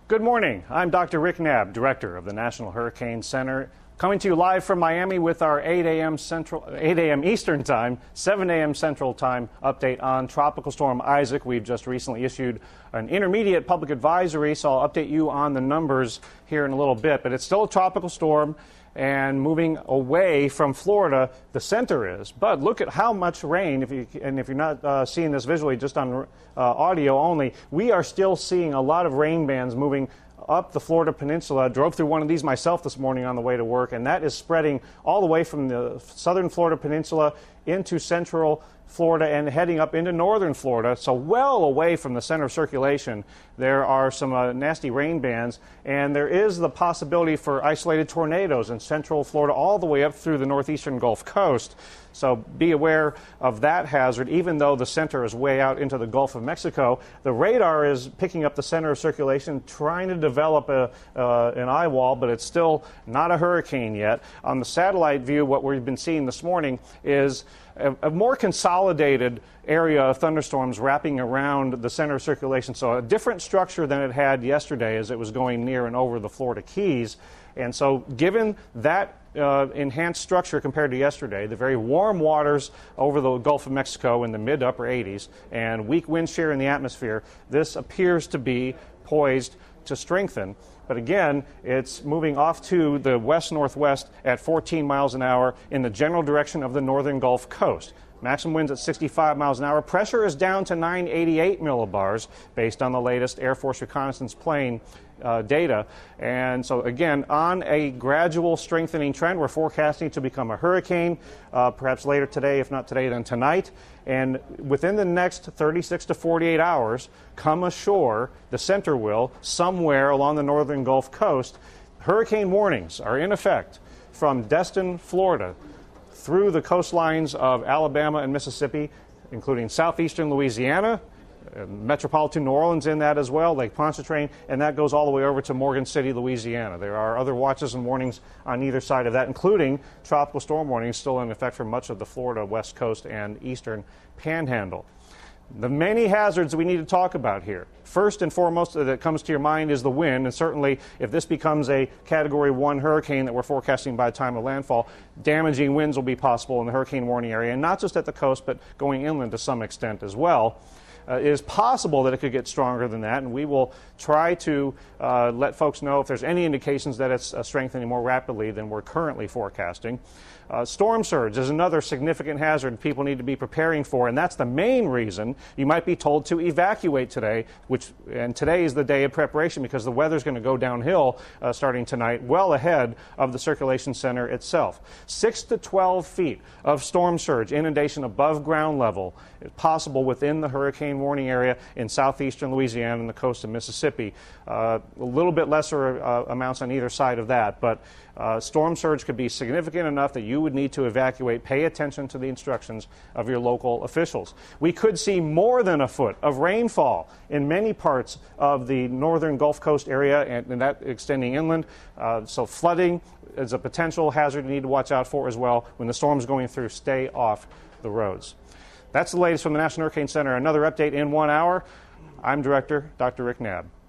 Good morning. I'm Dr. Rick Knabb, Director of the National Hurricane Center, coming to you live from Miami with our 8 a.m. Eastern Time, 7 a.m. Central Time update on Tropical Storm Isaac. We've just recently issued an intermediate public advisory, so I'll update you on the numbers here in a little bit. But it's still a tropical storm and moving away from Florida, the center is. But look at how much rain, if you're not seeing this visually, just on audio only, we are still seeing a lot of rain bands moving up the Florida Peninsula. I drove through one of these myself this morning on the way to work, and that is spreading all the way from the southern Florida Peninsula into central Florida and heading up into northern Florida, so well away from the center of circulation. There are some nasty rain bands, and there is the possibility for isolated tornadoes in central Florida all the way up through the northeastern Gulf Coast. So be aware of that hazard. Even though the center is way out into the Gulf of Mexico, the radar is picking up the center of circulation, trying to develop an eye wall, but it's still not a hurricane yet. On the satellite view, what we've been seeing this morning is a more consolidated area of thunderstorms wrapping around the center of circulation. So a different structure than it had yesterday as it was going near and over the Florida Keys. And so given that enhanced structure compared to yesterday, the very warm waters over the Gulf of Mexico in the mid to upper 80s and weak wind shear in the atmosphere, this appears to be poised to strengthen. But again, it's moving off to the west-northwest at 14 miles an hour in the general direction of the northern Gulf Coast. Maximum winds at 65 miles an hour. Pressure is down to 988 millibars based on the latest Air Force reconnaissance plane data. And so, again, on a gradual strengthening trend, we're forecasting to become a hurricane, perhaps later today, if not today, then tonight. And within the next 36 to 48 hours, come ashore, the center will, somewhere along the northern Gulf Coast. Hurricane warnings are in effect from Destin, Florida, through the coastlines of Alabama and Mississippi, including southeastern Louisiana, metropolitan New Orleans in that as well, Lake Pontchartrain, and that goes all the way over to Morgan City, Louisiana. There are other watches and warnings on either side of that, including tropical storm warnings still in effect for much of the Florida west coast and eastern panhandle. The many hazards we need to talk about here. First and foremost that comes to your mind is the wind, and certainly if this becomes a Category 1 hurricane that we're forecasting by the time of landfall, damaging winds will be possible in the hurricane warning area, and not just at the coast, but going inland to some extent as well. It is possible that it could get stronger than that, and we will try to let folks know if there's any indications that it's strengthening more rapidly than we're currently forecasting. Storm surge is another significant hazard people need to be preparing for, and that's the main reason you might be told to evacuate today, and today is the day of preparation because the weather's going to go downhill starting tonight, well ahead of the circulation center itself. 6 to 12 feet of storm surge, inundation above ground level, is possible within the hurricane warning area in southeastern Louisiana and the coast of Mississippi. A little bit lesser amounts on either side of that, but storm surge could be significant enough that you would need to evacuate. Pay attention to the instructions of your local officials. We could see more than a foot of rainfall in many parts of the northern Gulf Coast area and that extending inland. So flooding is a potential hazard you need to watch out for as well. When the storm's going through, stay off the roads. That's the latest from the National Hurricane Center. Another update in 1 hour. I'm Director Dr. Rick Knabb.